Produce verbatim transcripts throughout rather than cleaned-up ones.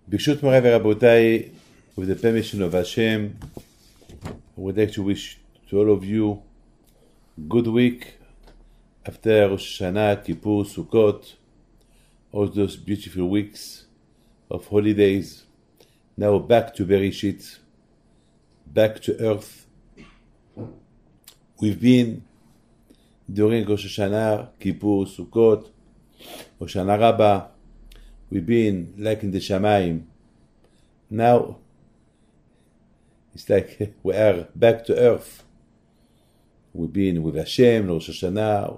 B'shut Moray v'Rabotai, with the permission of Hashem, I would like to wish to all of you good week after Rosh Hashanah, Kippur, Sukkot, all those beautiful weeks of holidays. Now back to Bereshit, back to earth. We've been during Rosh Hashanah, Kippur, Sukkot, Rosh Hashanah Rabbah. We've been like in the Shamayim. Now it's like we are back to earth. We've been with Hashem, Rosh Hashanah,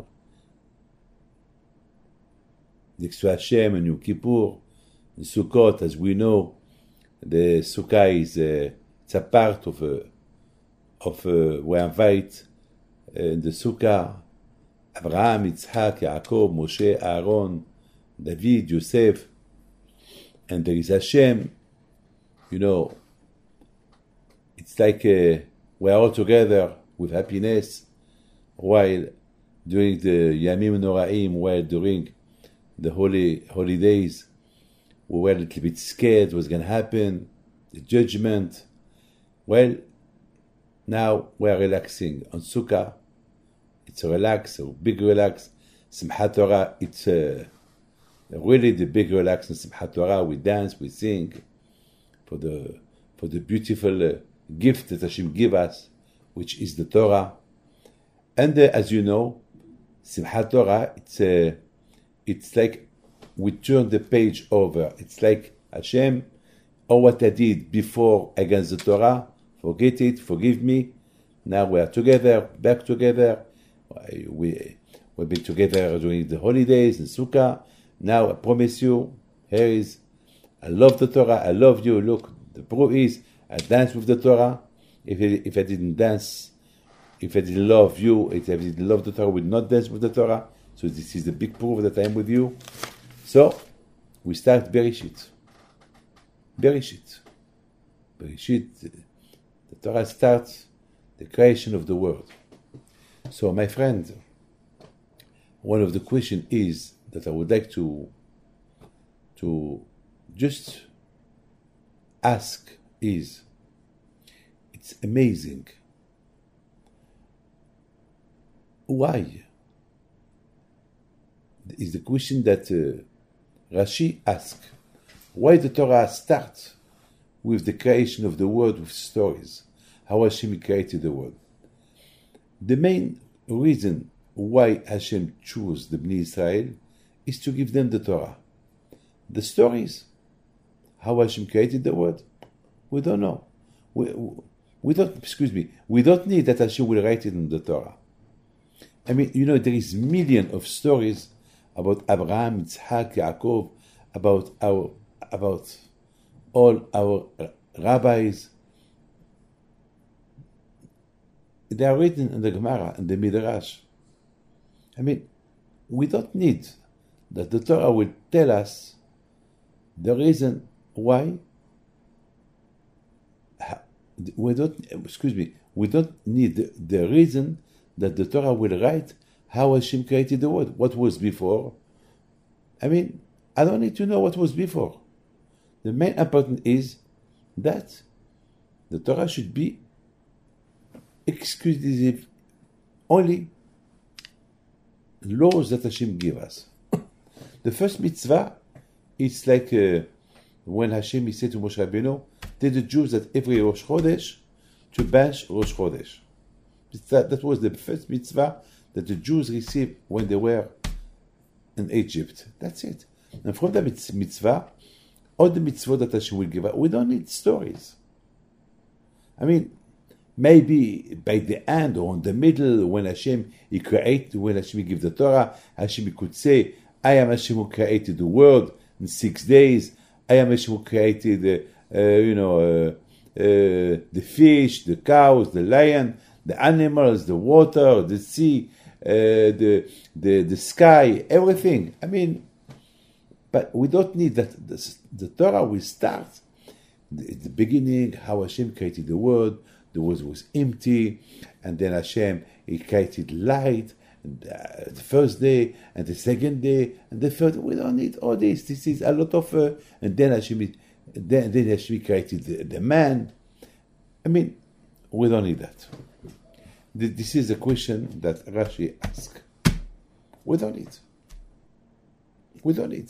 next to Hashem and Yom Kippur. In Sukkot, as we know, the Sukkah is uh, it's a part of uh, of uh, we invite uh, in the Sukkah Abraham, Yitzhak, Yaakov, Moshe, Aaron, David, Yosef, and there is Hashem. You know, it's like uh, we are all together with happiness while during the Yamim Noraim, while during the holy holidays, we were a little bit scared what's going to happen, the judgment. Well, now we are relaxing on Sukkah. It's a relax, a big relax. Simchat Torah, it's a, really the big relax in Simchat Torah. We dance, we sing for the for the beautiful uh, gift that Hashem give us, which is the Torah. And uh, as you know, Simchat Torah, it's uh, it's like we turn the page over. It's like Hashem, oh, what I did before against the Torah, forget it, forgive me. Now we are together, back together. We, we've been together during the holidays in Sukkah. Now I promise you, here is, I love the Torah, I love you. Look, the proof is, I dance with the Torah. If I, if I didn't dance, if I didn't love you, if I didn't love the Torah, I would not dance with the Torah. So this is the big proof that I am with you. So, we start Bereshit. Bereshit. Bereshit, the Torah starts the creation of the world. So, my friend, one of the questions is that I would like to to just ask is, it's amazing. Why? Is the question that uh, Rashi asks. Why the Torah starts with the creation of the world with stories? How Hashem created the world. The main reason why Hashem chose the Bnei Israel is to give them the Torah. The stories, how Hashem created the world, we don't know. We, we don't, excuse me, we don't need that Hashem will write it in the Torah. I mean, you know, there is millions of stories about Abraham, Yitzhak, Yaakov, about our, about all our rabbis. They are written in the Gemara, in the Midrash. I mean, we don't need that the Torah will tell us the reason why. We don't, excuse me, we don't need the, the reason that the Torah will write how Hashem created the world. What was before? I mean, I don't need to know what was before. The main important is that the Torah should be exclusive, only laws that Hashem give us. The first mitzvah, it's like uh, when Hashem said to Moshe Rabbeinu, tell the Jews that every Rosh Chodesh to bash Rosh Chodesh. That, that was the first mitzvah that the Jews received when they were in Egypt. That's it. And from the mitzvah, all the mitzvot that Hashem will give us, we don't need stories. I mean, maybe by the end or in the middle, when Hashem he create, when Hashem give the Torah, Hashem could say, I am Hashem who created the world in six days. I am Hashem who created, uh, uh, you know, uh, uh, the fish, the cows, the lion, the animals, the water, the sea, uh, the the the sky, everything. I mean, but we don't need that. The, the Torah will start the, the beginning, how Hashem created the world. The world was empty, and then Hashem he created light. And, uh, the first day, and the second day, and the third. We don't need all this. This is a lot of, uh, and then Hashem Then, then Hashem created the, the man. I mean, we don't need that. This is a question that Rashi asked. We don't need. We don't need.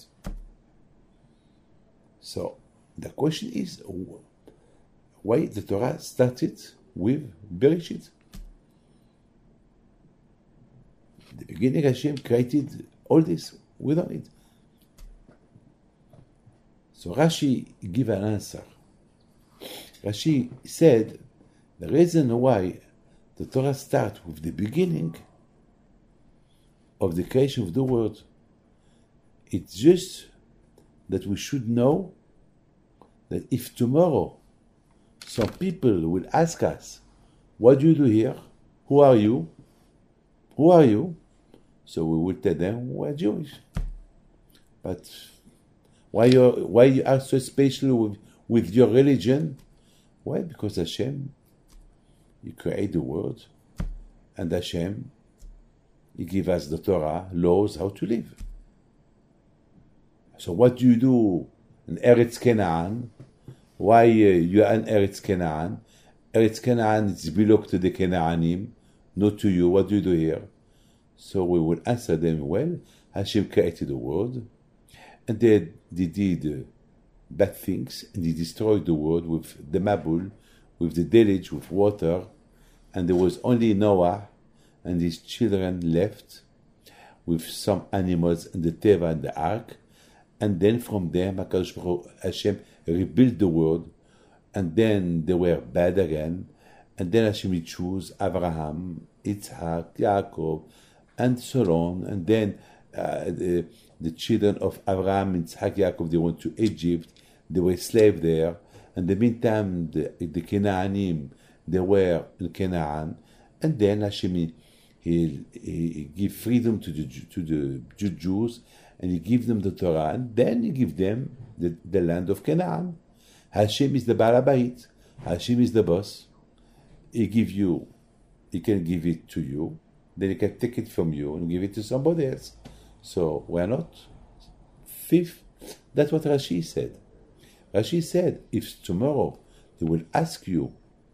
So the question is, why the Torah started with Bereshit? The beginning, Hashem created all this. We don't need. So Rashi give an answer. Rashi said the reason why the Torah starts with the beginning of the creation of the world, it's just that we should know that if tomorrow some people will ask us, what do you do here? Who are you? Who are you? So we will tell them we're Jewish. But why you why you are so special with, with your religion? Why? Because Hashem, He created the world, and Hashem, He give us the Torah, laws, how to live. So what do you do in Eretz Canaan? Why uh, you are in Eretz Canaan? Eretz Canaan is belong to the Canaanim, not to you. What do you do here? So we will answer them, well, Hashem created the world, and they, they did uh, bad things, and He destroyed the world with the Mabul, with the deluge, with water, and there was only Noah and his children left with some animals in the Teva and the Ark, and then from there HaKadosh Baruch Hu, Hashem rebuilt the world, and then they were bad again, and then Hashem chose Abraham, Yitzhak, Yaakov, and so on, and then uh, the, the children of Abraham, Yitzhak, Yaakov, they went to Egypt, they were slaves there, and in the meantime the, the Canaanim, they were in Canaan, and then Hashem he, he, he give freedom to the to the Jews, and He give them the Torah, and then He give them the, the land of Canaan. Hashem is the Baal Habayit. Hashem is the boss. He give you, He can give it to you, then He can take it from you and give it to somebody else. So we're not thief. That's what Rashi said. Rashi said, if tomorrow He will ask you,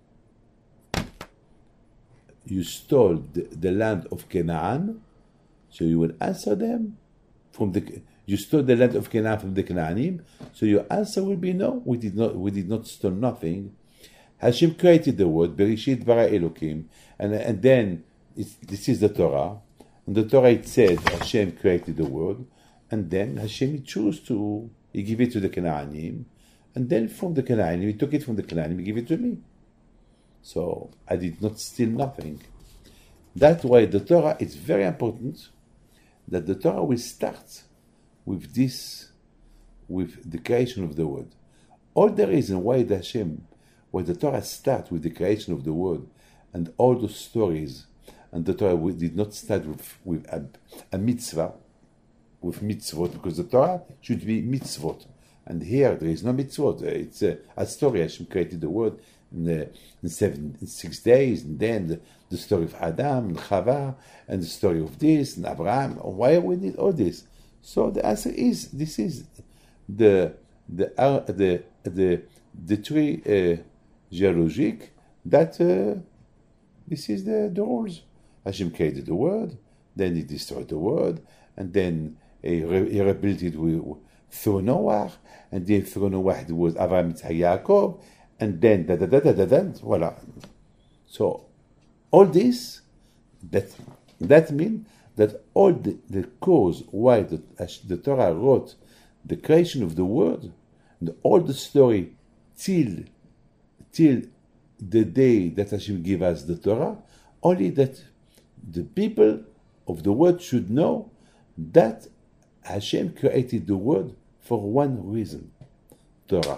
you stole the, the land of Canaan, so you will answer them from the you stole the land of Canaan from the Canaanim, so your answer will be no, we did not we did not steal nothing. Hashem created the world, Bereshit bara Elokim, and and then it's, this is the Torah, and the Torah it says Hashem created the world, and then Hashem chose to He give it to the Canaanim, and then from the Canaanim He took it from the Canaanim, He gave it to me. So I did not steal nothing. That's why the Torah is very important, that the Torah will start with this, with the creation of the world. All the reason why the Hashem, why the Torah starts with the creation of the world, and all the stories, and the Torah did not start with, with a, a mitzvah, with mitzvot, because the Torah should be mitzvot. And here there is no mitzvot. It's a, a story. Hashem created the world in, the, in, seven, in six days, and then the, the story of Adam and Chava, and the story of this and Abraham. Why we need all this? So the answer is this is the the uh, the the the tree uh, geologic that uh, this is the, the rules. Hashem created the world, then He destroyed the world, and then He, re- he rebuilt it with, through Noah, and then through Noah it was Avraham, Yitzhak, Yaakov, and then da da da da da da. Voila. So all this that that means that all the, the cause why the, the Torah wrote the creation of the world, and all the story till till the day that Hashem gave us the Torah, only that the people of the world should know that Hashem created the world for one reason, Torah.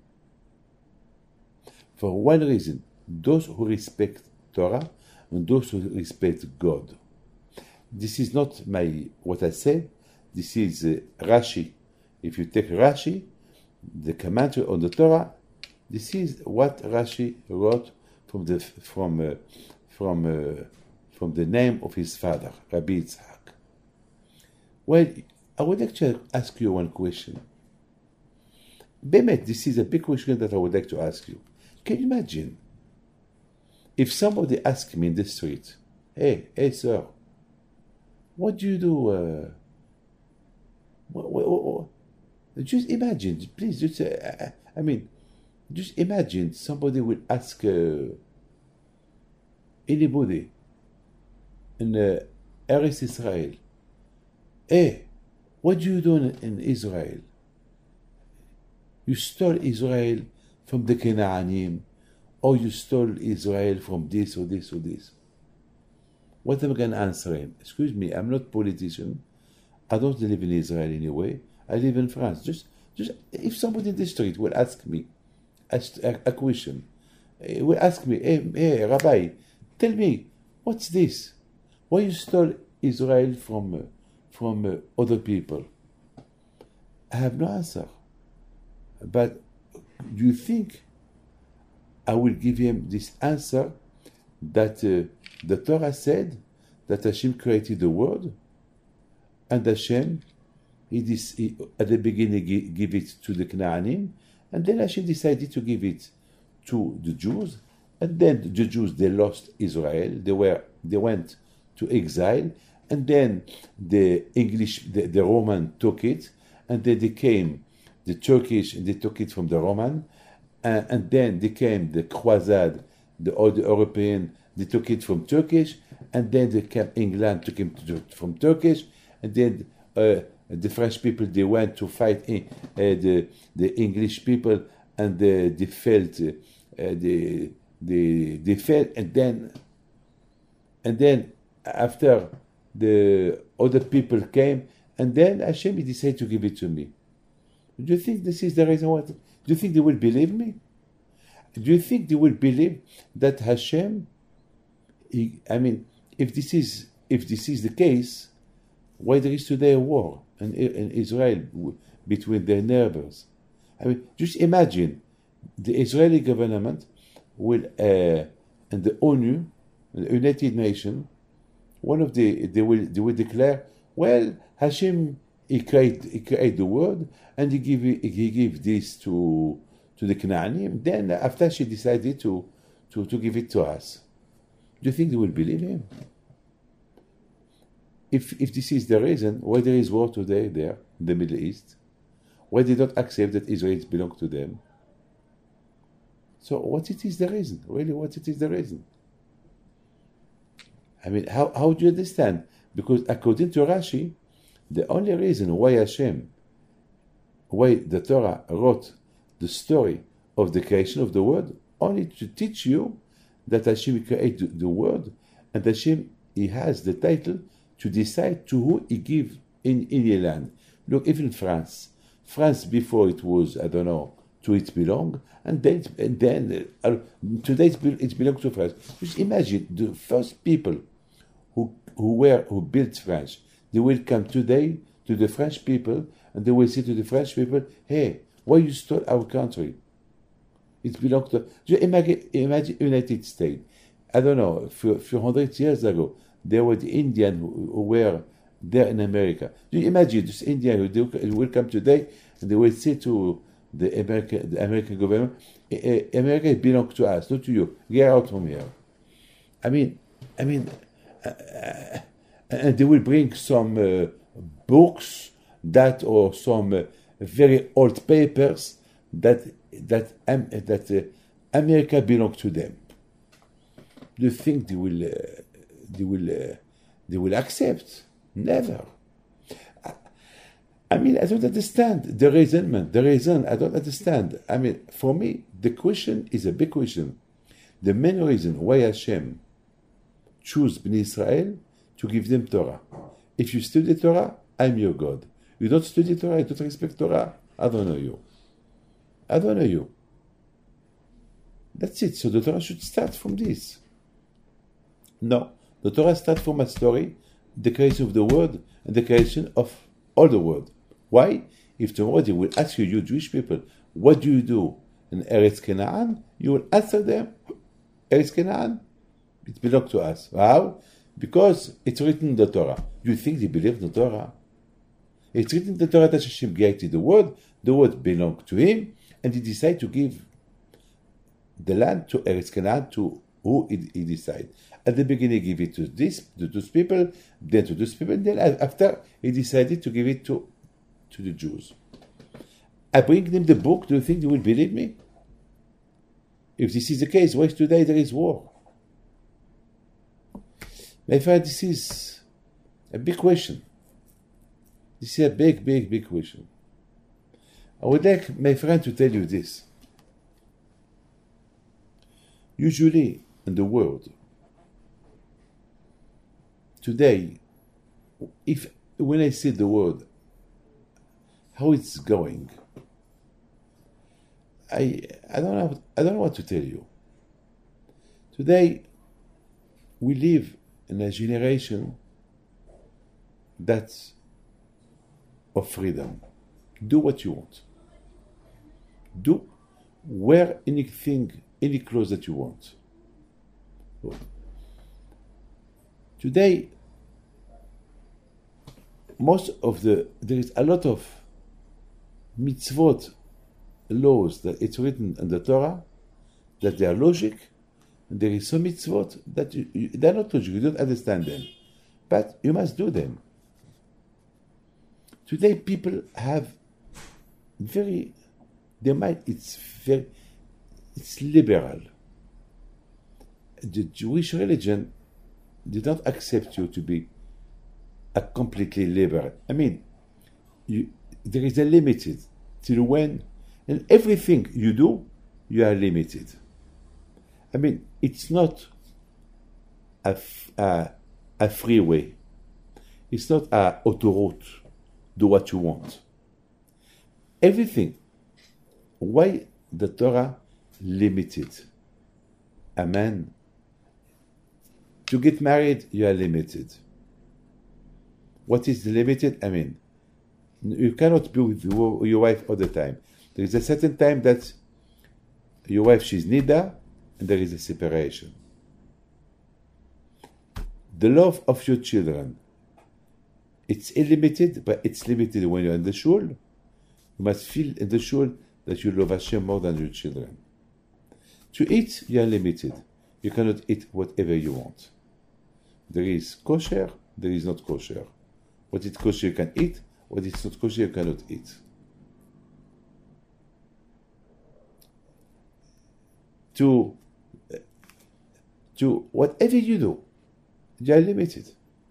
For one reason, those who respect Torah and those who respect God. This is not my what I said. This is uh, Rashi. If you take Rashi, the commentary on the Torah, this is what Rashi wrote from the from uh, from uh, from the name of his father, Rabbi Yitzhak. Well, I would like to ask you one question. Bemet, this is a big question that I would like to ask you. Can you imagine if somebody asked me in the street, hey, hey, sir, what do you do? Uh, what, what, what, just imagine, please, just, uh, I mean, just imagine somebody will ask uh, anybody in uh, Eretz Israel, hey, what do you do in, in Israel? You stole Israel from the Canaanim, or you stole Israel from this or this or this. What am I going to answer him? Excuse me, I'm not a politician. I don't live in Israel anyway. I live in France. Just, just if somebody in the street will ask me a, a question, will ask me, hey, hey, Rabbi, tell me, what's this? Why you stole Israel from, uh, from uh, other people? I have no answer. But do you think I will give him this answer that uh, the Torah said that Hashem created the world, and Hashem, he, dis- he at the beginning he gave it to the Canaanim, and then Hashem decided to give it to the Jews, and then the Jews, they lost Israel, they were they went to exile, and then the English, the, the Roman took it, and then they came the Turkish, and they took it from the Roman, uh, and then they came the Croisade, the other European, they took it from Turkish, and then they came England took it to, from Turkish, and then uh, the French people, they went to fight in, uh, the the English people, and they, they felt uh, they, they they felt, and then and then after the other people came, and then Hashem decided to give it to me. Do you think this is the reason why? Do you think they will believe me? Do you think they will believe that Hashem? He, I mean, if this is if this is the case, why there is today a war in, in Israel between their neighbors? I mean, just imagine the Israeli government will uh, and the O N U, the United Nations, one of the they will they will declare, well, Hashem, he created he created the world, and he give he give this to to the Canaanim. Then after she decided to, to to give it to us, do you think they will believe him? If if this is the reason why there is war today there in the Middle East, why they don't accept that Israel belongs to them? So what it is the reason? Really, what it is the reason? I mean, how how do you understand? Because according to Rashi, the only reason why Hashem, why the Torah wrote the story of the creation of the world, only to teach you that Hashem created the world, and Hashem, he has the title to decide to who he give in any land. Look, even France, France before it was, I don't know, to it belong, and then, and then uh, today it, be, it belongs to France. Just imagine the first people who who were who built France. They will come today to the French people, and they will say to the French people, hey, why you stole our country? It belongs to... Just imagine, imagine United States. I don't know, a few hundred years ago, there were the Indians who, who were there in America. Do you imagine this Indian who, who will come today, and they will say to the American, the American government, America belongs to us, not to you. Get out from here. I mean, I mean... Uh, uh, and they will bring some uh, books that or some uh, very old papers that that um, that uh, America belongs to them. Do you think they will uh, they will uh, they will accept? Never. I, I mean, I don't understand the reasonment. The reason I don't understand. I mean, for me, the question is a big question. The main reason why Hashem choose Bnei Israel to give them Torah. If you study Torah, I'm your God. You don't study Torah, you don't respect Torah, I don't know you. I don't know you. That's it. So the Torah should start from this. No. The Torah starts from a story, the creation of the world, and the creation of all the world. Why? If tomorrow they will ask you, you Jewish people, what do you do in Eretz Canaan? You will answer them, Eretz Canaan, it belongs to us. How? Because it's written in the Torah. Do you think they believe the Torah? It's written in the Torah that Hashem created the world, the world belonged to him, and he decided to give the land to Eretz Canaan to who he, he decided. At the beginning, he gave it to this, to those people, then to those people, and then after, he decided to give it to, to the Jews. I bring them the book, do you think they will believe me? If this is the case, why today there is war? My friend, this is a big question. This is a big, big, big question. I would like my friend to tell you this. Usually in the world, today, if when I see the world, how it's going, I I don't know I don't know what to tell you. Today, we live in a generation that's of freedom. Do what you want. Do wear anything, any clothes that you want. Today, most of the there is a lot of mitzvot laws that it's written in the Torah that they are logic, and there is some mitzvot that you, you, they're not logic. You don't understand them, but you must do them. Today, people have very their mind. It's very it's liberal. The Jewish religion did not accept you to be a completely liberal. I mean, you, there is a limited till when, and everything you do, you are limited. I mean, it's not a, a, a freeway. It's not a autoroute. Do what you want. Everything. Why the Torah limited? A man, to get married, you are limited. What is limited? I mean, you cannot be with your wife all the time. There is a certain time that your wife, she's nida, and there is a separation. The love of your children, it's unlimited, but it's limited when you're in the shul. You must feel in the shul that you love Hashem more than your children. To eat, you are limited. You cannot eat whatever you want. There is kosher, there is not kosher. What is kosher you can eat, what is not kosher you cannot eat. To, to whatever you do, you are limited.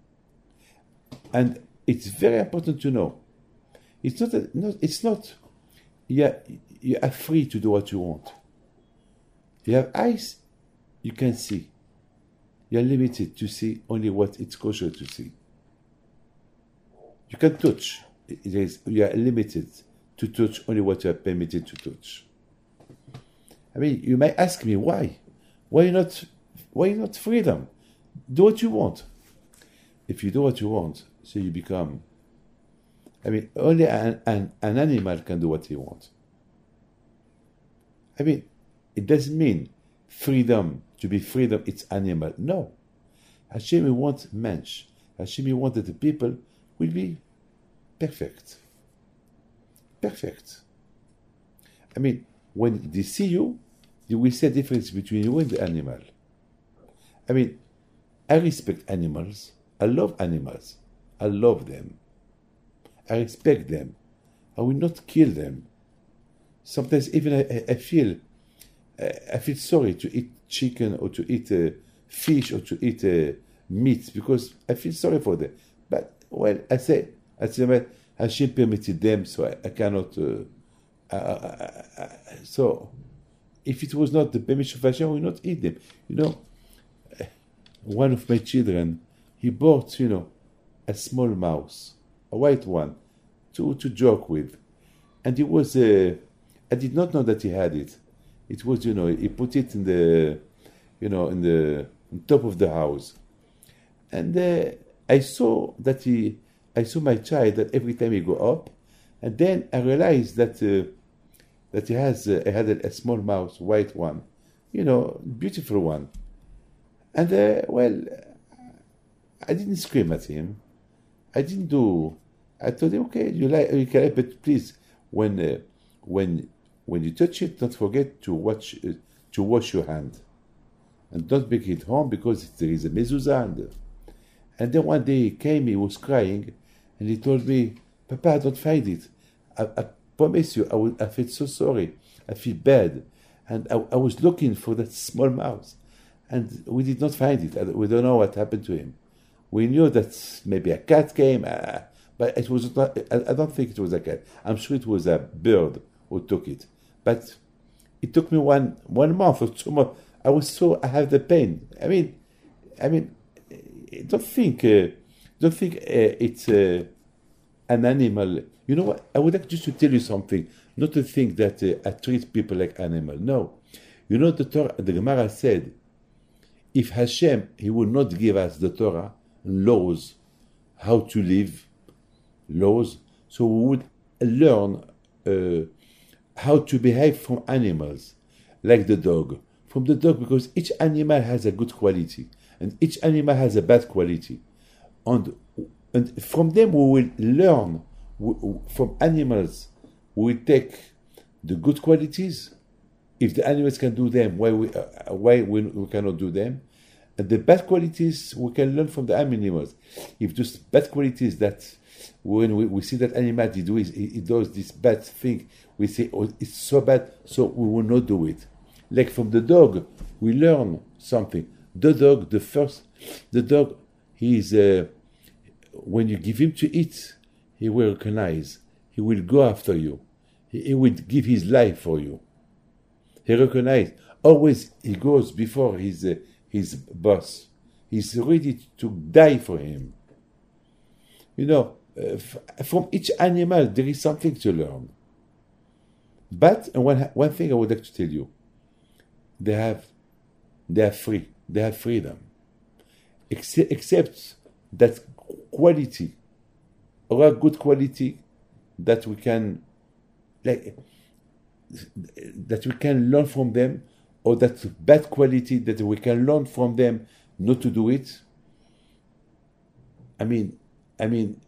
And it's very important to know. It's not, a, not it's not, you're, you are free to do what you want. You have eyes, you can see. You are limited to see only what it's kosher to see. You can touch. It is, you are limited to touch only what you are permitted to touch. I mean, you may ask me why. Why not? Why not freedom? Do what you want. If you do what you want, so you become. I mean, only an, an, an animal can do what he wants. I mean, it doesn't mean freedom. To be freedom, it's animal. No. Hashem wants mensch. Hashem wants that the people will be perfect. Perfect. I mean, when they see you, they will see a difference between you and the animal. I mean, I respect animals. I love animals. I love them. I respect them. I will not kill them. Sometimes even I, I feel I feel sorry to eat chicken or to eat uh, fish or to eat uh, meat because I feel sorry for them. But, well, I say, I say, well, Hashem permitted them, so I, I cannot. Uh, uh, uh, uh, so, if it was not the permission of Hashem, I would not eat them. You know, one of my children, he bought, you know, a small mouse, a white one, to, to joke with. And it was, uh, I did not know that he had it. It was, you know, he put it in the, you know, in the on top of the house. And uh, I saw that he, I saw my child that every time he go up, and then I realized that uh, that he has, uh, I had a, a small mouse, white one, you know, beautiful one. And uh, well, I didn't scream at him. I didn't do, I told him, okay, you like, you can, but please, when uh, when when you touch it, don't forget to watch uh, to wash your hand, and don't bring it home because there is a mezuzah. And, and then one day he came, he was crying, and he told me, Papa, I don't find it. I, I promise you, I, will, I feel so sorry. I feel bad. And I, I was looking for that small mouse, and we did not find it. We don't know what happened to him. We knew that maybe a cat came, uh, but it was not, I don't think it was a cat. I'm sure it was a bird who took it. But it took me one one month or two months. I was so, I have the pain. I mean, I mean, don't think, uh, don't think uh, it's uh, an animal. You know what? I would like just to tell you something. Not to think that uh, I treat people like animals. No. You know, the Torah, the Gemara said, if Hashem, He will not give us the Torah, laws, how to live, laws, so we would learn uh, how to behave from animals, like the dog. From the dog, because each animal has a good quality, and each animal has a bad quality. And, and from them we will learn, from animals, we take the good qualities. If the animals can do them, why we uh, why we, we cannot do them? And the bad qualities we can learn from the animals. If those bad qualities that when we, we see that animal he do he, he does this bad thing, we say, oh, it's so bad, so we will not do it. Like from the dog, we learn something. The dog, the first, the dog, he is uh, when you give him to eat, he will recognize. He will go after you. He, he will give his life for you. He recognizes. Always he goes before his, uh, his boss. He's ready to die for him. You know, uh, f- from each animal there is something to learn. But and one, one thing I would like to tell you, they have, they are free. They have freedom. Except, except that quality, or a good quality, that we can, like, that we can learn from them, or that bad quality that we can learn from them not to do it. I mean, I mean,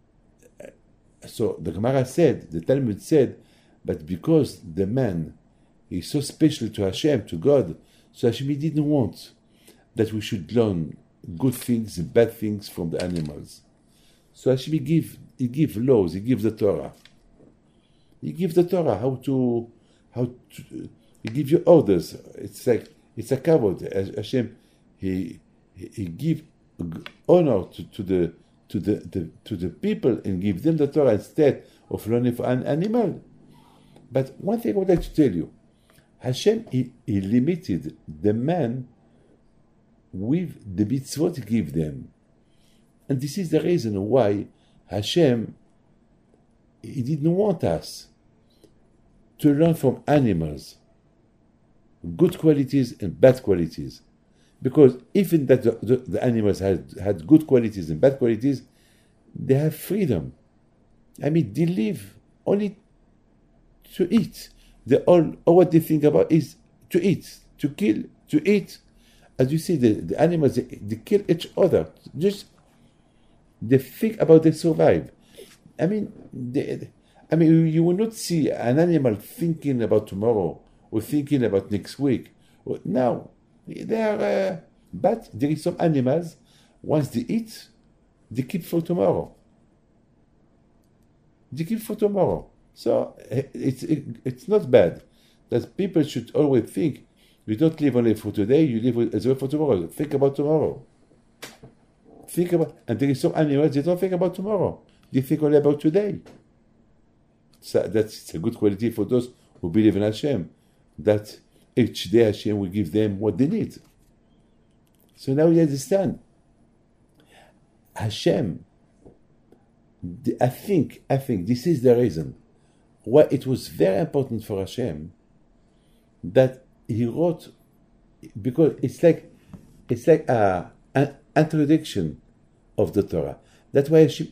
so the Gemara said, the Talmud said, but because the man is so special to Hashem, to God, so Hashem didn't want that we should learn good things and bad things from the animals. So Hashem give, he give laws, he gives the Torah. He gives the Torah how to, how to, he gives you orders. It's like, it's a kavod. Hashem, he, he, he give honor to, to the, to the, the, to the people and give them the Torah instead of learning for an animal. But one thing I would like to tell you, Hashem, he, he limited the man with the mitzvot he gave them. And this is the reason why Hashem, he didn't want us to learn from animals good qualities and bad qualities. Because even that the, the, the animals had, had good qualities and bad qualities, they have freedom. I mean, they live only to eat. They all, all what they think about is to eat, to kill, to eat. As you see, the, the animals, they, they kill each other. Just, they think about they survive. I mean, they, I mean, you will not see an animal thinking about tomorrow or thinking about next week. Now, they are, uh, but there is some animals, once they eat, they keep for tomorrow. They keep for tomorrow. So it's it, it's not bad. That people should always think, you don't live only for today, you live as well for tomorrow. Think about tomorrow. Think about, and there is some animals, they don't think about tomorrow. They think only about today. So that's a good quality for those who believe in Hashem. That each day Hashem will give them what they need. So now you understand. Hashem, I think, I think this is the reason why it was very important for Hashem that he wrote, because it's like it's like a, an introduction of the Torah. That's why Hashem,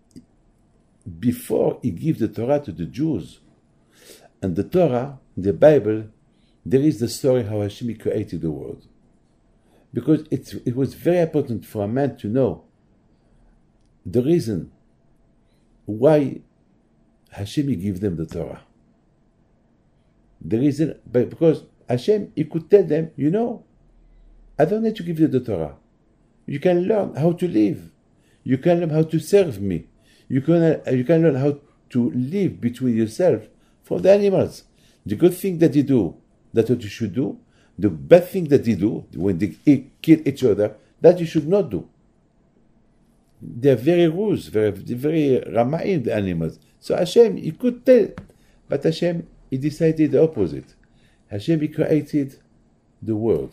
before he gave the Torah to the Jews, and the Torah, the Bible, there is the story how Hashem created the world. Because it's, it was very important for a man to know the reason why Hashem give them the Torah. The reason, because Hashem, he could tell them, you know, I don't need to give you the Torah. You can learn how to live. You can learn how to serve me. You can, you can learn how to live between yourself from the animals. The good thing that they do, that's what you should do. The bad thing that they do, when they kill each other, that you should not do. They're very rude, very, very Ramaim, the animals. So Hashem, he could tell, but Hashem, he decided the opposite. Hashem, he created the world.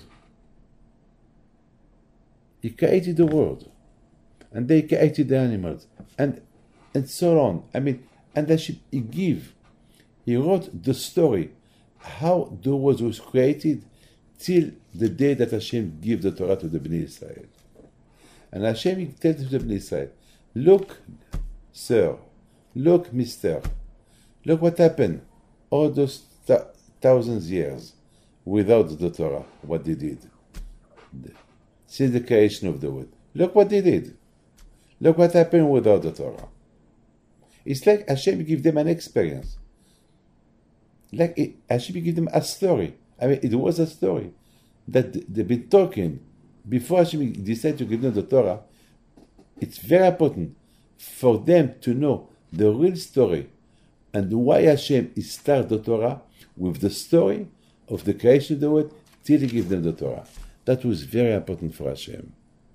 He created the world. And they created the animals. And and so on. I mean, and Hashem, he gave, he wrote the story, how the world was created till the day that Hashem gave the Torah to the Bnei Israel. And Hashem, he tells to the Bnei Israel, look, sir, look, mister, look what happened all those th- thousands years without the Torah, what they did. Since the creation of the world. Look what they did. Look what happened without the Torah. It's like Hashem give them an experience. Like it, Hashem give them a story. I mean, it was a story that they've been talking before Hashem decided to give them the Torah. It's very important for them to know the real story and why Hashem started the Torah with the story of the creation of the world till He gave them the Torah. That was very important for Hashem.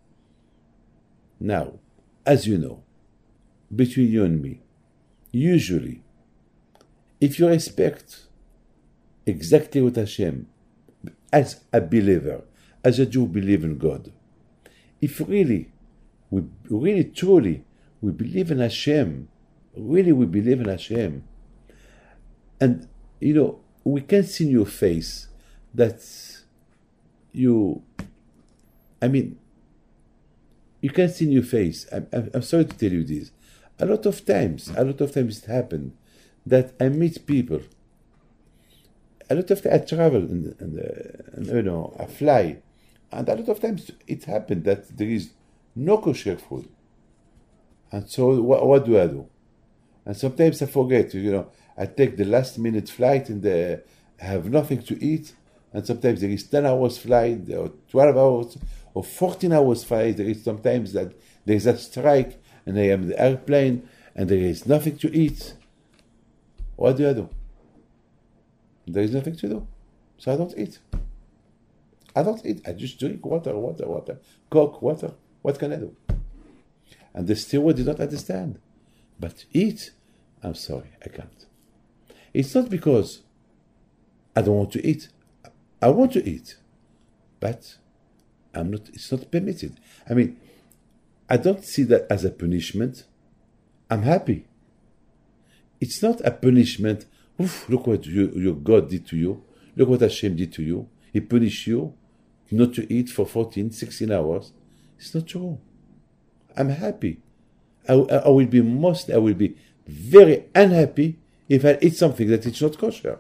Now, as you know, between you and me, usually, if you respect exactly what Hashem, as a believer, as a Jew believe in God, if really, we really truly, we believe in Hashem, really we believe in Hashem, and, you know, we can see in your face that you, I mean, you can see in your face, I'm, I'm, I'm sorry to tell you this, a lot of times, a lot of times it happened that I meet people, a lot of times I travel, and, and, uh, and you know, I fly, and a lot of times it happened that there is no kosher food. And so what, what do I do? And sometimes I forget, you know, I take the last minute flight and uh, I have nothing to eat. And sometimes there is ten hours flight, or twelve hours, or fourteen hours flight. There is sometimes that there is a strike and I am in the airplane and there is nothing to eat. What do I do? There is nothing to do. So I don't eat. I don't eat. I just drink water, water, water. Coke, water. What can I do? And the steward did not understand. But eat, I'm sorry, I can't. It's not because I don't want to eat. I want to eat. But I'm not. It's not permitted. I mean, I don't see that as a punishment. I'm happy. It's not a punishment. Oof, look what you, your God did to you. Look what Hashem did to you. He punished you not to eat for fourteen, sixteen hours. It's not true. I'm happy. I, I will be most, I will be very unhappy if I eat something that is not kosher.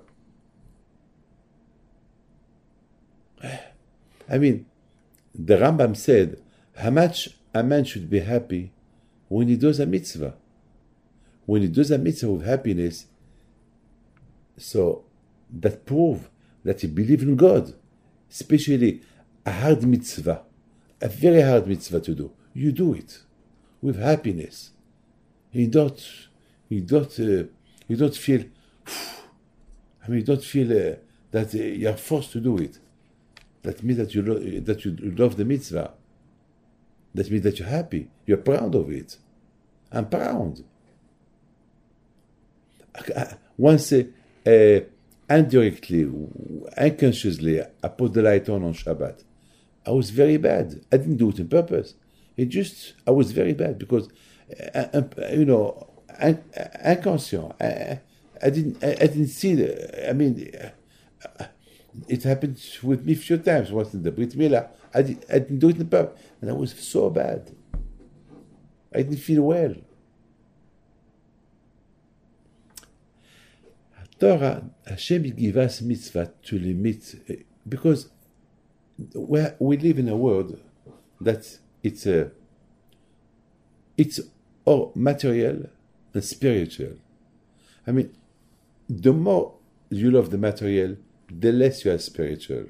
I mean, the Rambam said, how much a man should be happy when he does a mitzvah. When he does a mitzvah with happiness, so that proves that he believes in God, especially a hard mitzvah, a very hard mitzvah to do. You do it with happiness. You don't, you don't, uh, you don't feel. I mean, you don't feel uh, that uh, you are forced to do it. That means that you lo- that you love the mitzvah. That means that you're happy. You're proud of it. I'm proud. Once, uh, uh, indirectly, unconsciously, I put the light on on Shabbat. I was very bad. I didn't do it on purpose. It just, I was very bad because, uh, uh, you know, un- inconscient. I, I didn't, I, I didn't see the, I mean, uh, it happened with me a few times. Once in the Brit Milah, I, did, I didn't do it on purpose. And I was so bad. I didn't feel well. Torah, Hashem gave us mitzvah to limit, because we we live in a world that it's a, it's all material and spiritual. I mean, the more you love the material, the less you are spiritual.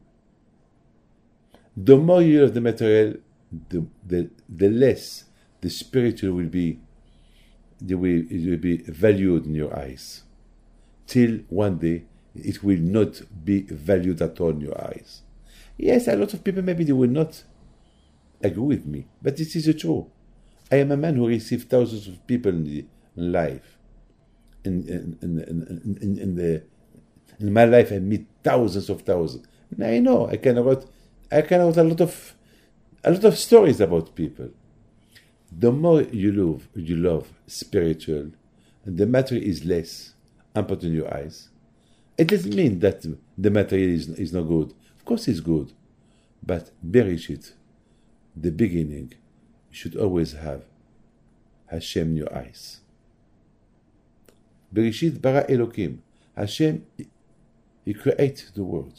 The more you love the material, the, the, the less the spiritual will be, the way it will be valued in your eyes. Till one day, it will not be valued at all in your eyes. Yes, a lot of people maybe they will not agree with me, but this is the truth. I am a man who received thousands of people in, the, in life. In, in, in, in, in, in, the, in my life, I meet thousands of thousands. And I know I can write, I can write a lot of, a lot of stories about people. The more you love, you love spiritual, and the matter is less important in your eyes. It doesn't mean that the material is, is not good. Of course it's good. But Bereshit, the beginning, you should always have Hashem in your eyes. Bereshit bara Elokim. Hashem, He creates the world.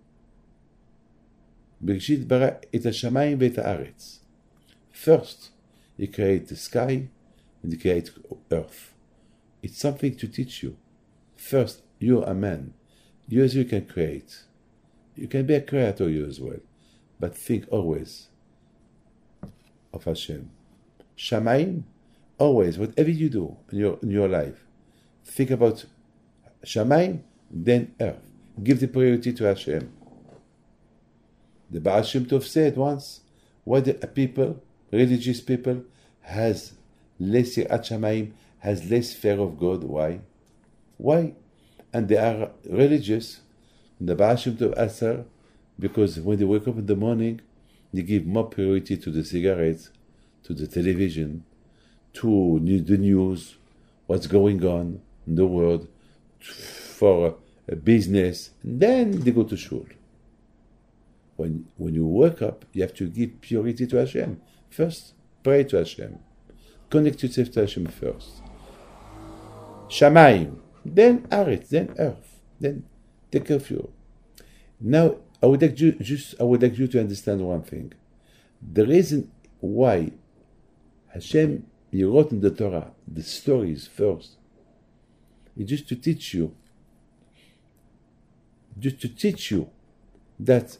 Bereshit bara et hashamayim ve'et haaretz. First, He creates the sky and He creates earth. It's something to teach you. First, you're a man. You as you can create. You can be a creator you as well. But think always of Hashem. Shamayim, always, whatever you do in your, in your life, think about Shamayim, then earth. Give the priority to Hashem. The Baal Shem Tov said once, why the people, religious people, has less Yirat Shamayim, has less fear of God. Why? Why? And they are religious. The Baal Shem Tov answer, because when they wake up in the morning, they give more priority to the cigarettes, to the television, to the news, what's going on in the world, for a business, and then they go to shul. When, when you wake up, you have to give priority to Hashem. First, pray to Hashem. Connect yourself to Hashem first. Shamayim, then Aretz, then earth, then take care of you. Now, I would like you, just, I would like you to understand one thing. The reason why Hashem, He wrote in the Torah the stories first, is just to teach you, just to teach you that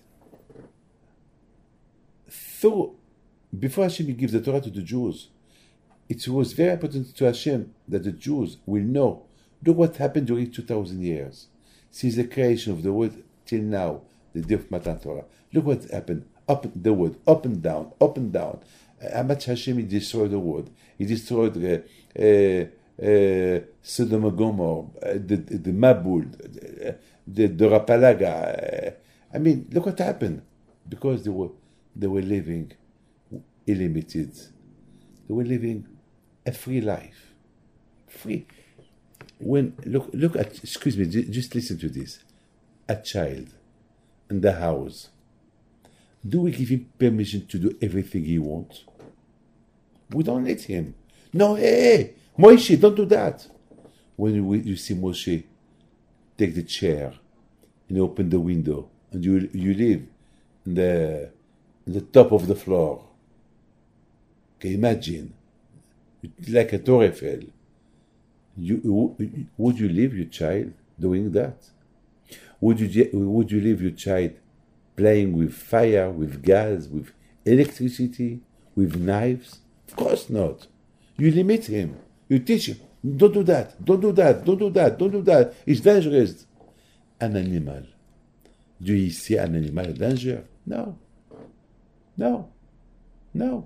through, before Hashem gives the Torah to the Jews, it was very important to Hashem that the Jews will know, look what happened during two thousand years, since the creation of the world till now, the day of Matan Torah. Look what happened, up the world, up and down, up and down. How much Hashem He destroyed the world. He destroyed uh, uh, uh, Sodom and Gomorrah, uh, the, the Mabul, the, the, the Rapalaga. Uh, I mean, look what happened. Because they were, they were living illimited. They were living a free life. Free. When, look, look at, excuse me, just listen to this. A child in the house. Do we give him permission to do everything he wants? We don't let him. No, hey, hey, Moshe, don't do that. When you, you see Moshe take the chair and open the window and you you live in the, in the top of the floor. Okay, imagine, like a Torah Eiffel. You, would you leave your child doing that? Would you, would you leave your child playing with fire, with gas, with electricity, with knives? Of course not. You limit him. You teach him. Don't do that. Don't do that. Don't do that. Don't do that. It's dangerous. An animal. Do you see an animal in danger? No. No. No.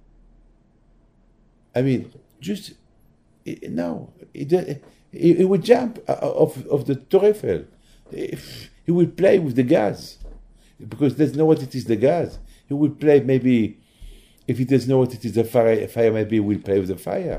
I mean, just, no. He, he, he would jump off of the Torah Eiffel. He will play with the gas. Because he doesn't know what it is, the gas. He will play maybe, if he doesn't know what it is, the fire, fire maybe he will play with the fire.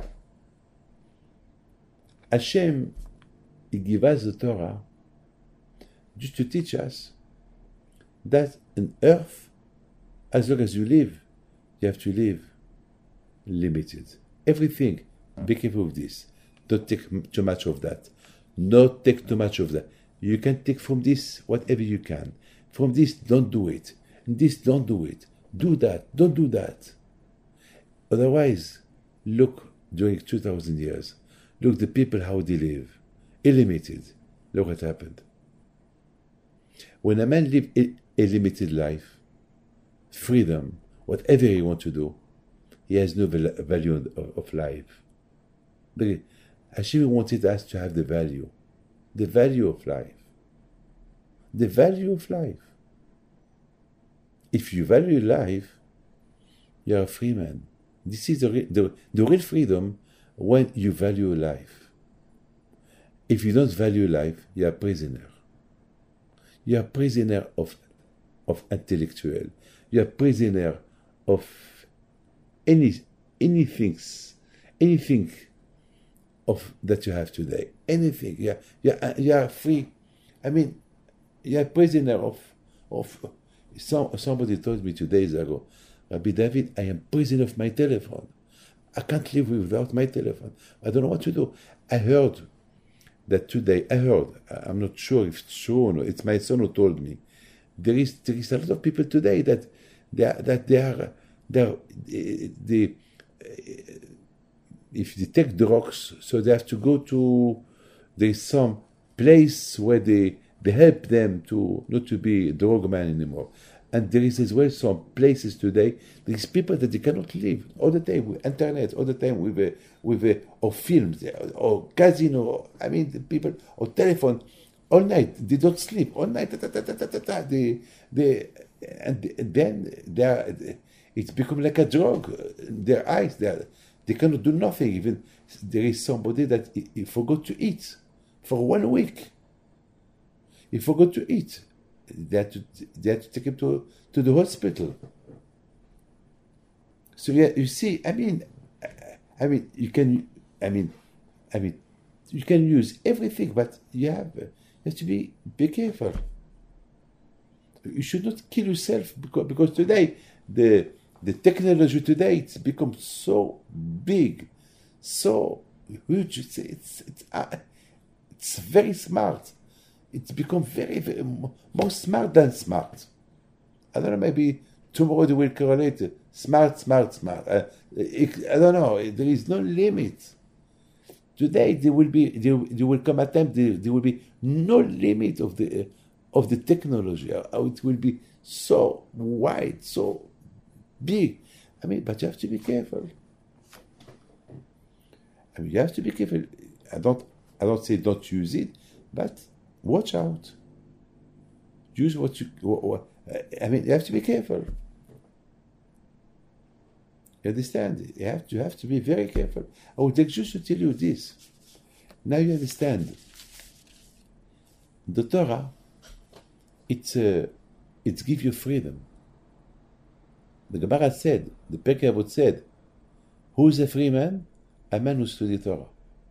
Hashem, He gave us the Torah just to teach us that on earth, as long as you live, you have to live limited. Everything, be careful of this. Don't take too much of that. Not take too much of that. You can take from this whatever you can. From this, don't do it. And this, don't do it. Do that. Don't do that. Otherwise, look, during two thousand years, Look, the people, how they live. Illimited. Look what happened. When a man lives a, a limited life, freedom, whatever he wants to do, he has no val- value of, of life. But Hashem wanted us to have the value. The value of life. The value of life. If you value life, you're a free man. This is the, re- the, the real freedom when you value life. If you don't value life, you're a prisoner. You're a prisoner of, of intellectual. You're a prisoner of any anything, anything of that you have today. Anything. You're, you're, you're free. I mean, you're a prisoner of of. Some, somebody told me two days ago, Rabbi David, I am prisoner of my telephone. I can't live without my telephone. I don't know what to do. I heard that today, I heard, I'm not sure if it's true or not, it's my son who told me, there is there is a lot of people today that they are, that they are, they, are, they, if they take drugs, so they have to go to, there is some place where they, they help them to not to be a drug man anymore. And there is as well some places today, there is people that they cannot live all the time with internet, all the time with a, with a, or films, or casino, I mean, the people, or telephone, all night, they don't sleep, all night, ta, ta, ta, ta, ta, ta, they, they, and then they are, it's become like a drug, their eyes, they, are, they cannot do nothing, even there is somebody that he, he forgot to eat for one week. He forgot to eat. They had to, they had to take him to, to the hospital. So yeah, you see, I mean, I mean, you can, I mean, I mean, you can use everything, but you have, you have to be be careful. You should not kill yourself because because today the the technology today it's become so big, so huge. It's it's it's, uh, it's very smart. It's become very, very more smart than smart. I don't know, maybe tomorrow they will correlate it. Smart, smart, smart. Uh, it, I don't know. There is no limit. Today there will be, there, there will come a time there, there will be no limit of the uh, of the technology. How it will be so wide, so big. I mean, but you have to be careful. I mean, you have to be careful. I don't, I don't say don't use it, but watch out. Use what you. What, what, I mean, you have to be careful. You understand? You have to. You have to be very careful. I would like just to tell you this. Now you understand. The Torah, it's uh, it gives you freedom. The Gemara said, the Pirkei Avot said, who is a free man? A man who studies Torah.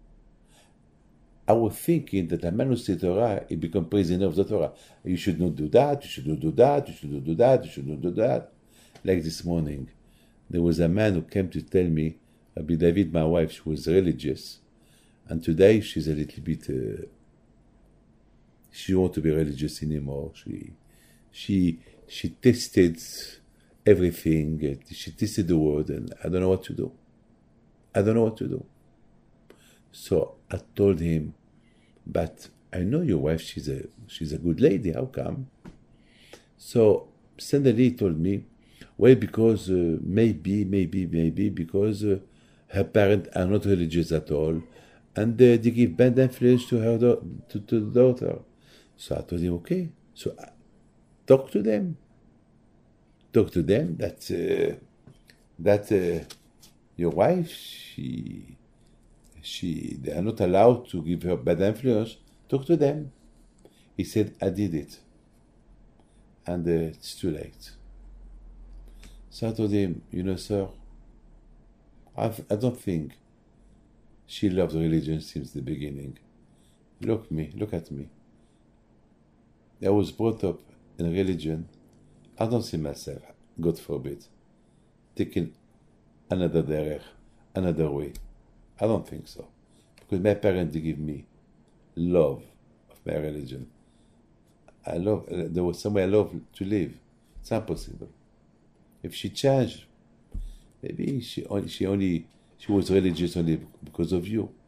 I was thinking that a man who studies Torah, he becomes prisoner of the Torah. You should not do that, you should not do that, you should not do that, you should not do that. Like this morning, there was a man who came to tell me, Rabbi David, my wife, she was religious. And today she's a little bit, uh, she don't want to be religious anymore. She, she, she tested everything. She tested the word, and I don't know what to do. I don't know what to do. So I told him, but I know your wife, she's a she's a good lady, how come? So suddenly he told me, well, because uh, maybe, maybe, maybe, because uh, her parents are not religious at all, and uh, they give bad influence to her do- to, to the daughter. So I told him, okay, so I, talk to them. Talk to them that, uh, that uh, your wife, she... She, they are not allowed to give her bad influence. Talk to them. He said, I did it. And uh, it's too late. So I told him, you know, sir, I've, I don't think she loved religion since the beginning. Look me, look at me. I was brought up in religion. I don't see myself, God forbid, taking another derech, another way. I don't think so. Because my parents, they give me love of my religion. I love, uh, there was somewhere I love to live. It's impossible. If she changed, maybe she only, she only, she was religious only because of you.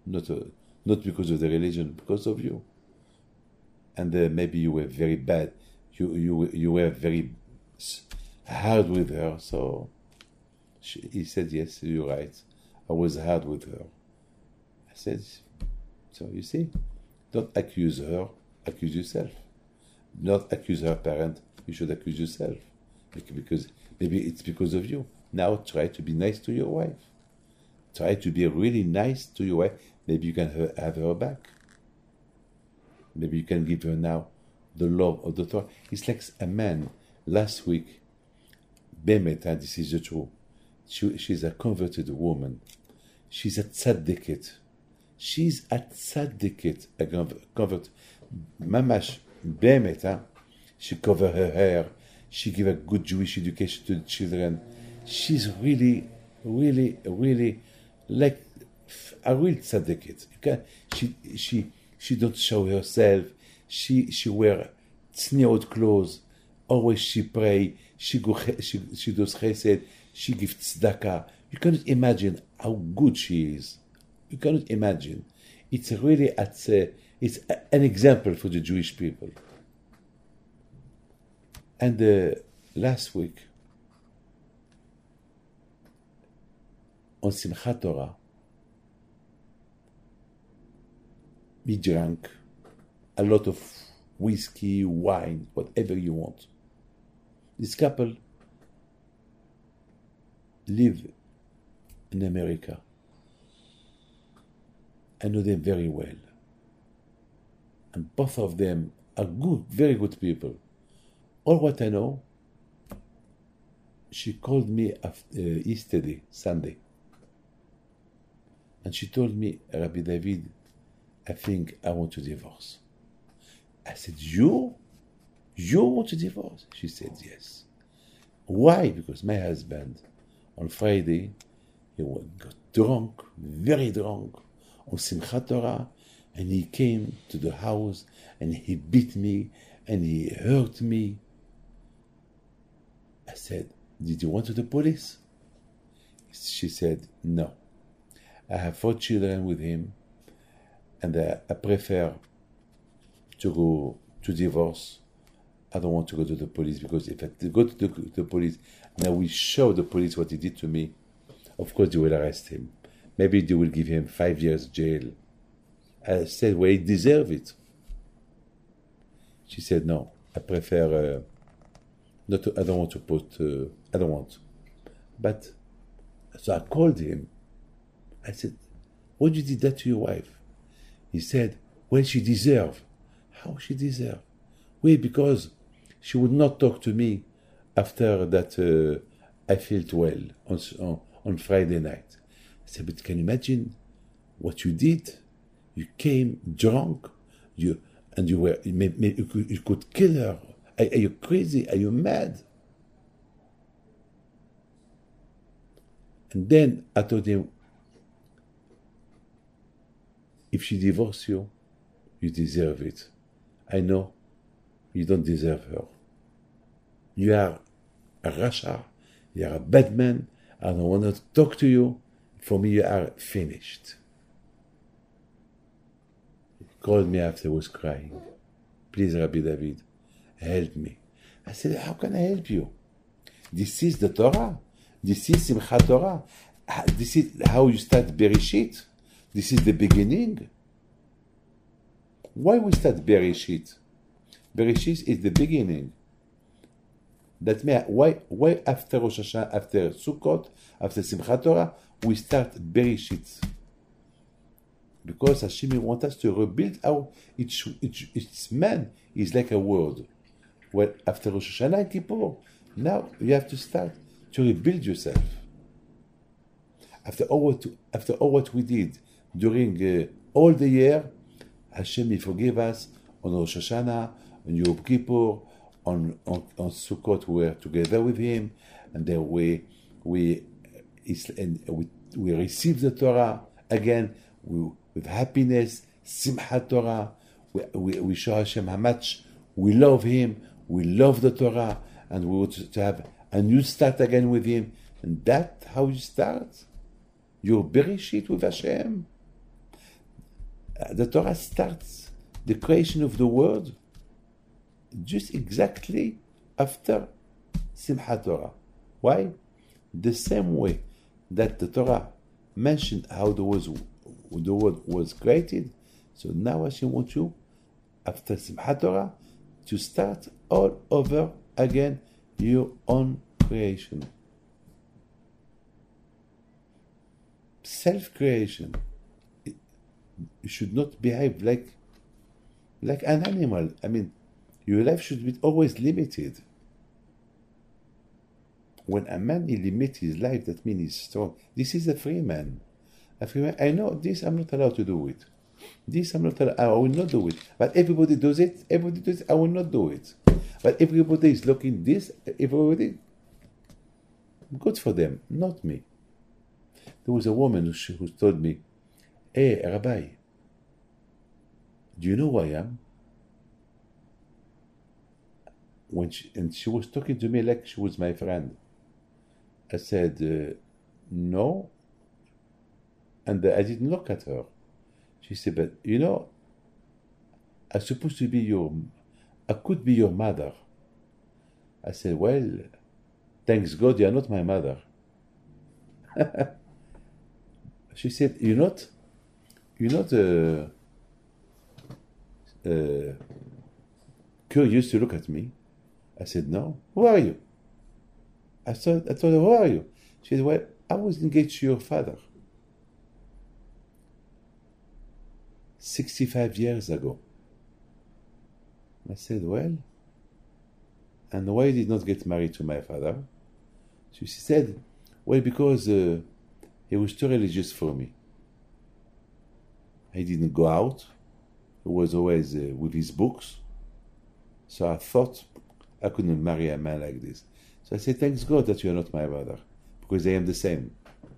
not uh, not because of the religion, because of you. And uh, maybe you were very bad. You you you were very hard with her. So she, he said, yes, you're right. I was hard with her. I said, so you see, don't accuse her, accuse yourself. Not accuse her parent, you should accuse yourself. Because maybe it's because of you. Now try to be nice to your wife. Try to be really nice to your wife. Maybe you can have her back. Maybe you can give her now the love of the Torah. It's like a man last week, Bemet, and this is the truth. She, she's a converted woman. She's a tzaddiket. She's a tzaddiket, a convert. Mamash, Bemet, huh? She cover her hair. She give a good Jewish education to the children. She's really, really, really like a real tzaddiket. You can, she, she, she don't show herself. She, she wear tzniot clothes. Always she pray. She go, she, she does chesed. She gives tzedakah. You cannot imagine how good she is. You cannot imagine. It's really at a, it's a, an example for the Jewish people. And uh, last week, on Simchat Torah, we drank a lot of whiskey, wine, whatever you want. This couple live in America. I know them very well. And both of them are good, very good people. All what I know, she called me after, uh, yesterday, Sunday. And she told me, Rabbi David, I think I want to divorce. I said, you? You want to divorce? She said, yes. Why? Because my husband, on Friday, he got drunk, very drunk, on Simchat Torah, and he came to the house, and he beat me, and he hurt me. I said, did you want to the police? She said, no. I have four children with him, and I, I prefer to go to divorce. I don't want to go to the police, because if I go to the, to the police, now we show the police what he did to me, of course they will arrest him. Maybe they will give him five years jail. I said, well, he deserves it. She said, no, I prefer, uh, not to, I don't want to put, uh, I don't want. But, so I called him. I said, why did you do that to your wife? He said, well, she deserved. How she deserved? Well, because she would not talk to me after that uh, I felt well on, on, on Friday night. I said, but can you imagine what you did? You came drunk, you and you were, you, you, could, you could kill her. Are, are you crazy? Are you mad? And then I told him, if she divorces you, you deserve it. I know you don't deserve her. You are a rasha, you are a bad man, I don't want to talk to you. For me, you are finished. He called me after, was crying. Please, Rabbi David, help me. I said, how can I help you? This is the Torah. This is Simchat Torah. This is how you start Bereshit. This is the beginning. Why we start Bereshit? Bereshit is the beginning. That means why why after Rosh Hashanah, after Sukkot, after Simchat Torah, we start Bereshit? Because Hashem wants us to rebuild our each each, each man is like a word. Well, after Rosh Hashanah and Kippur, now you have to start to rebuild yourself. After all what after all what we did during uh, all the year, Hashem will forgive us on Rosh Hashanah, on Yom Kippur, on, on, on Sukkot. We were together with Him, and then we we and we, we receive the Torah again we, with happiness, Simchat Torah. We, we, we show Hashem how much we love Him, we love the Torah, and we want to have a new start again with Him. And that's how you start your Bereshit with Hashem. Uh, the Torah starts the creation of the world just exactly after Simchat Torah. Why? The same way that the Torah mentioned how the world, the world was created, so now Hashem wants you, after Simchat Torah, to start all over again your own creation. Self-creation. You should not behave like like an animal. I mean, your life should be always limited. When a man he limits his life, that means he's strong. This is a free man. A free man. I know this. I'm not allowed to do it. This I'm not allowed. I will not do it. But everybody does it. Everybody does it. I will not do it. But everybody is looking this. Everybody. Good for them, not me. There was a woman who, who told me, "Hey, Rabbi, do you know who I am?" When she, and she was talking to me like she was my friend. I said, uh, no. And uh, I didn't look at her. She said, but you know, I'm supposed to be your, I could be your mother. I said, well, thanks God you're not my mother. She said, you're not, you're not uh, uh, curious to look at me. I said, no. Who are you? I thought, I told her, who are you? She said, well, I was engaged to your father sixty-five years ago. I said, well, and why you did not get married to my father? She said, well, because uh, he was too religious for me. He didn't go out. He was always uh, with his books. So I thought I couldn't marry a man like this. So I said, thanks God that you are not my brother, because I am the same.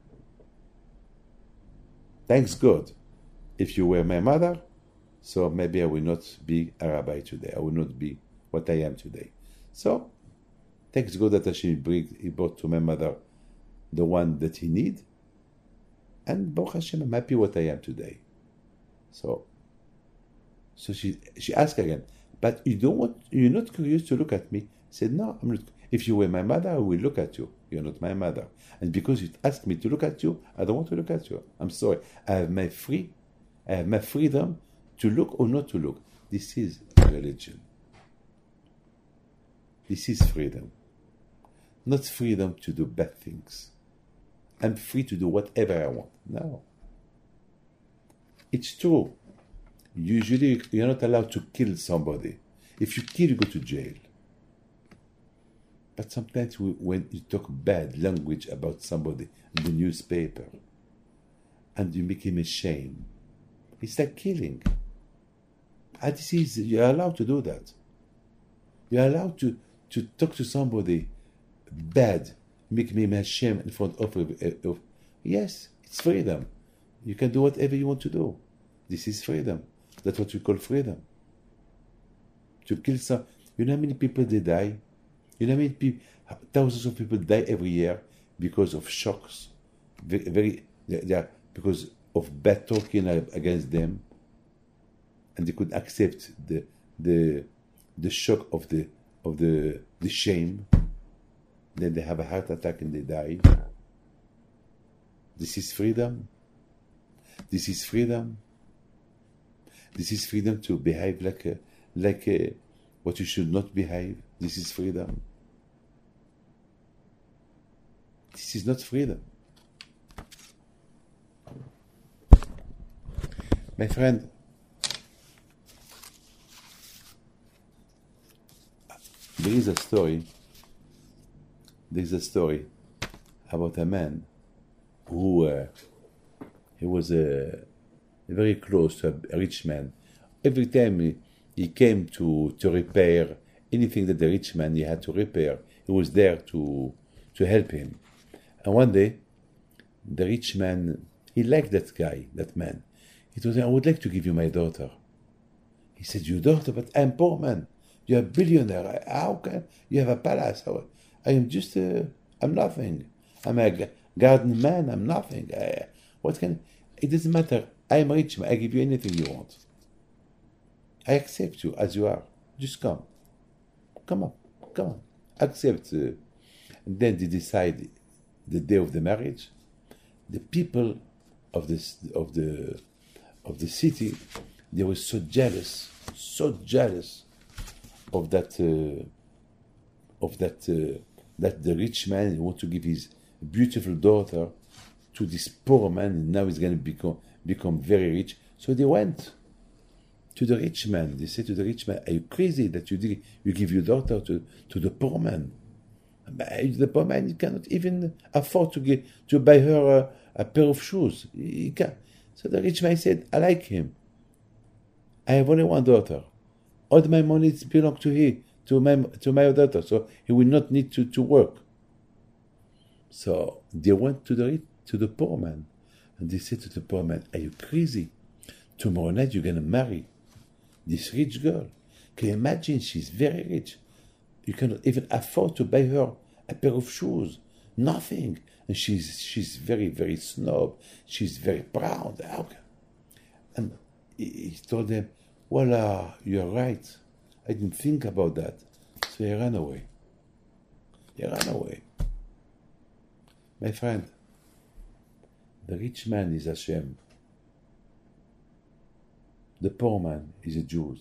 Thanks God. If you were my mother, so maybe I will not be a rabbi today. I will not be what I am today. So, thanks God that Hashem bring, he brought to my mother the one that he need. And Baruch Hashem, I'm happy what I am today. So, so she she asked again, but you don't want, you're not curious to look at me? I said, no, I'm not. If you were my mother, I will look at you. You're not my mother. And because you asked me to look at you, I don't want to look at you. I'm sorry. I have my free, I have my freedom to look or not to look. This is religion. This is freedom. Not freedom to do bad things. I'm free to do whatever I want. No. It's true. Usually, you're not allowed to kill somebody. If you kill, you go to jail. But sometimes we, when you talk bad language about somebody in the newspaper and you make him ashamed, it's like killing. And this is, you're allowed to do that. You're allowed to, to talk to somebody bad, make him ashamed in front of, of. Yes, it's freedom. You can do whatever you want to do. This is freedom. That's what we call freedom. To kill some, you know how many people they die? You know how many people, thousands of people die every year because of shocks, very, very they are, because of bad talking against them, and they could accept the the the shock of the of the the shame. Then they have a heart attack and they die. This is freedom. This is freedom. This is freedom to behave like a, like a, what you should not behave. This is freedom. This is not freedom. My friend, there is a story, there is a story about a man who, uh, he was uh, very close to a rich man. Every time he, he came to, to repair anything that the rich man he had to repair, he was there to, to help him. And one day, the rich man, he liked that guy, that man. He told him, I would like to give you my daughter. He said, your daughter? But I'm poor man. You're a billionaire. How can you have a palace? I am just, a, I'm nothing. I'm a garden man. I'm nothing. I, what can, it doesn't matter. I'm rich man, I give you anything you want. I accept you as you are. Just come. Come on, come on. Accept. Uh, and then they decide the day of the marriage. The people of this of the of the city, they were so jealous, so jealous of that uh, of that uh, that the rich man want to give his beautiful daughter to this poor man, and now he's going to become become very rich. So they went to the rich man. They said to the rich man, "Are you crazy that you did, you give your daughter to, to the poor man? The poor man he cannot even afford to get to buy her a, a pair of shoes. He can't." So the rich man said, "I like him. I have only one daughter. All my money belong to he, to my to my daughter, so he will not need to, to work." So they went to the to the poor man, and they said to the poor man, "Are you crazy? Tomorrow night you're gonna marry this rich girl. Can you imagine? She's very rich. You cannot even afford to buy her a pair of shoes. Nothing. And she's she's very, very snob. She's very proud." And he told them, "Well, uh, you're right. I didn't think about that." So he ran away. He ran away. My friend, the rich man is Hashem. The poor man is a Jew.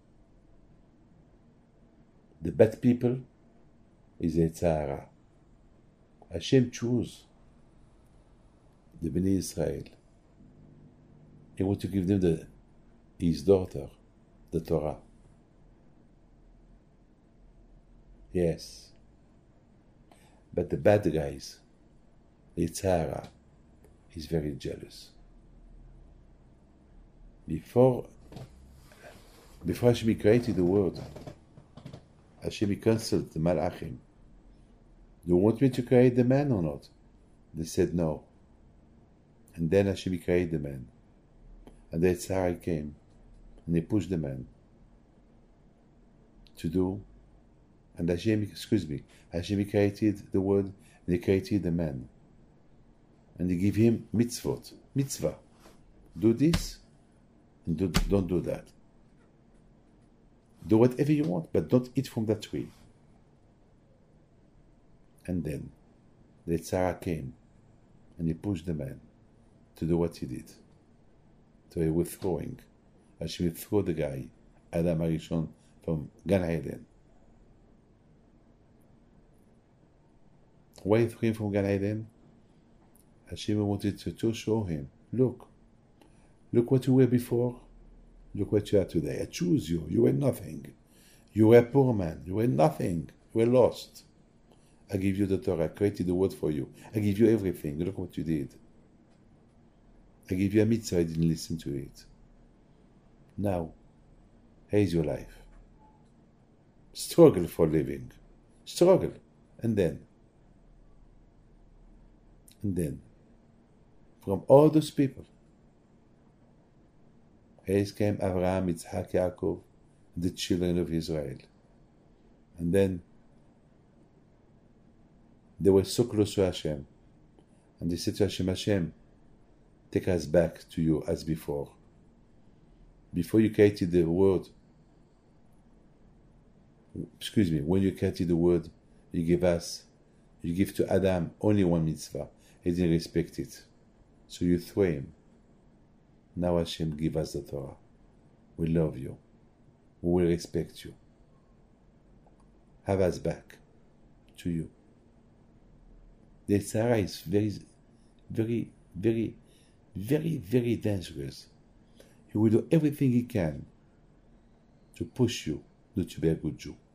The bad people is a Tzara. Hashem chose the Bnei Israel. He wants to give them the, his daughter, the Torah. Yes. But the bad guys, the Tzara, is very jealous. Before, before Hashem created the world, Hashem consulted the Malachim. "Do you want me to create the man or not?" They said no. And then Hashem created the man. And then Sarah came and he pushed the man to do. And Hashem, excuse me, Hashem created the world and he created the man. And he gave him mitzvot, mitzvah. Do this and do, don't do that. Do whatever you want, but don't eat from that tree. And then the Tzara came and he pushed the man to do what he did. So he was throwing. Hashem threw the guy, Adam Arishon, from Gan Eden. Why he threw him from Gan Eden? Hashem wanted to, to show him, look, look what you were before, look what you are today. I choose you. You were nothing. You were a poor man. You were nothing. You were lost. I give you the Torah. I created the word for you. I give you everything. Look what you did. I give you a mitzvah. I didn't listen to it. Now, here's your life. Struggle for living. Struggle. And then, and then, from all those people, here came Abraham, Yitzhak, Yaakov, the children of Israel. And then they were so close to Hashem. And they said to Hashem, Hashem, take us back to you as before. Before you created the world, excuse me, when you created the world, you gave us, you give to Adam only one mitzvah. He didn't respect it. So you threw him. Now Hashem give us the Torah. We love you. We will respect you. Have us back to you. The Tzara is very, very, very, very, very dangerous. He will do everything he can to push you not to be a good Jew.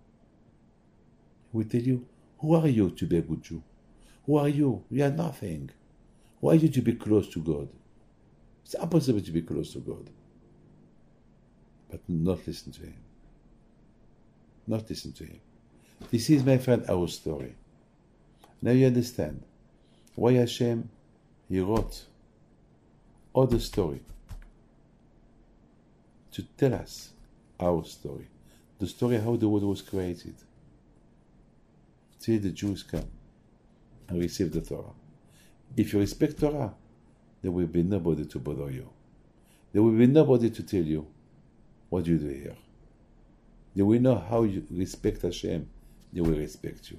He will tell you, who are you to be a good Jew? Who are you? You are nothing. Who are you to be close to God? It's impossible to be close to God. But not listen to him. Not listen to him. This is, my friend, our story. Now you understand why Hashem, he wrote all the story to tell us our story. The story how the world was created. Till the Jews come and receive the Torah. If you respect Torah, there will be nobody to bother you. There will be nobody to tell you what you do here. They will know how you respect Hashem. They will respect you.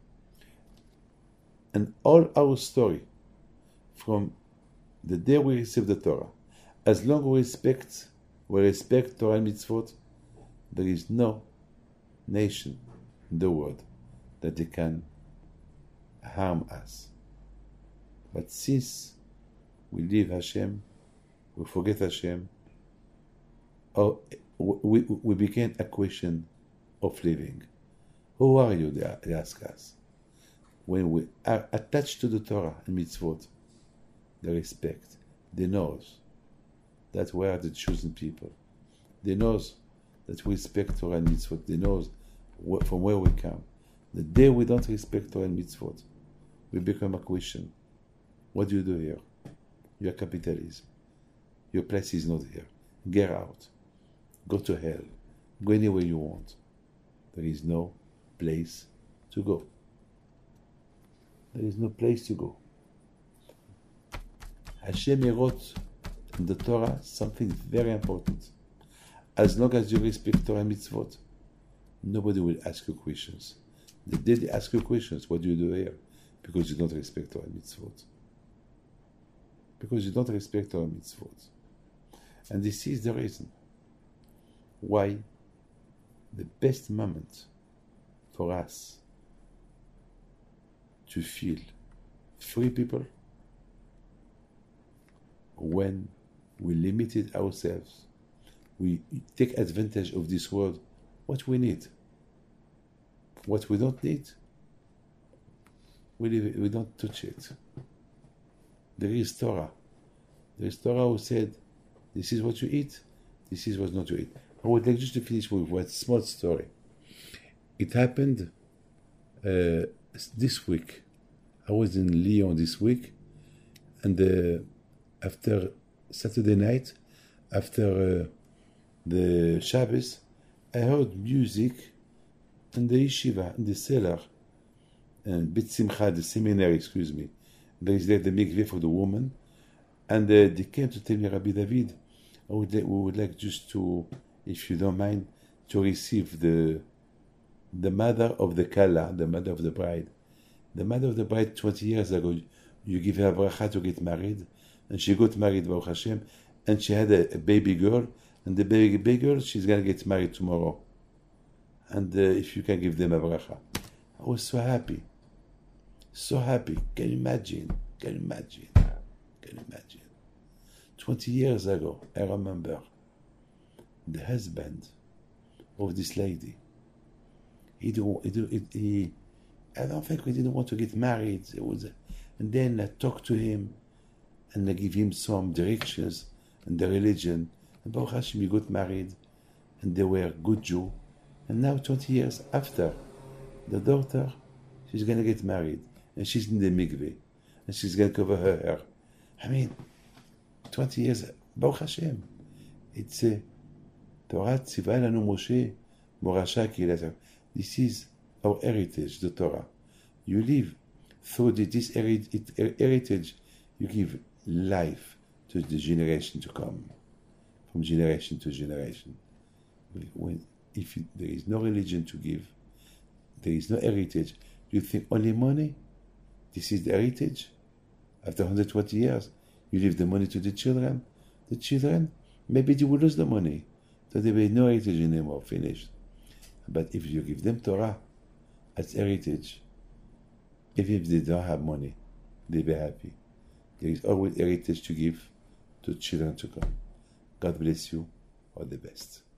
And all our story, from the day we receive the Torah, as long as we respect, we respect Torah and mitzvot, there is no nation in the world that they can harm us. But since we leave Hashem, we forget Hashem, or we, we begin a question of living. Who are you, they ask us. When we are attached to the Torah and mitzvot, they respect. They know that we are the chosen people. They know that we respect Torah and mitzvot. They know from where we come. The day we don't respect Torah and mitzvot, we become a question. What do you do here? You are capitalism. Your place is not here. Get out. Go to hell. Go anywhere you want. There is no place to go. There is no place to go. Hashem wrote in the Torah something very important. As long as you respect Torah and mitzvot, nobody will ask you questions. The day they ask you questions, what do you do here? Because you don't respect Torah and mitzvot. Because you don't respect Torah and mitzvot. And this is the reason why the best moment for us to feel free people when we limited ourselves, we take advantage of this world, what we need. What we don't need, we, leave, we don't touch it. There is Torah. There is Torah who said, this is what you eat, this is what not to eat. I would like just to finish with one small story. It happened uh, this week. I was in Lyon this week, and uh, after Saturday night, after uh, the Shabbos, I heard music in the yeshiva, in the cellar, and Beit Simcha, the seminary, excuse me. There is there the mikveh for the woman, and uh, they came to tell me, Rabbi David, I would like, we would like just to, if you don't mind, to receive the the mother of the Kala, the mother of the bride. The mother of the bride, twenty years ago, you give her bracha to get married, and she got married, Baruch Hashem, and she had a, a baby girl, and the baby, baby girl, she's going to get married tomorrow. And uh, if you can give them a bracha. I was so happy. So happy. Can you imagine? Can you imagine? Can you imagine? twenty years ago, I remember the husband of this lady. He, do, he, do, he I don't think he didn't want to get married. It was, and then I talked to him and I give him some directions in the religion. And Baruch Hashem, he got married and they were good Jew. And now twenty years after, the daughter, she's going to get married. And she's in the mikveh. And she's going to cover her hair. I mean, twenty years, Baruch Hashem. It's a Torah Tzivah Lanu Moshe Morasha Kilat. This is our heritage, the Torah. You live through this heritage, you give life to the generation to come, from generation to generation. When, if you, there is no religion to give, there is no heritage, you think only money? This is the heritage? After one hundred twenty years, you leave the money to the children. The children, maybe they will lose the money. So there will be no heritage anymore, finished. But if you give them Torah as heritage, even if they don't have money, they'll be happy. There is always heritage to give to children to come. God bless you. All the best.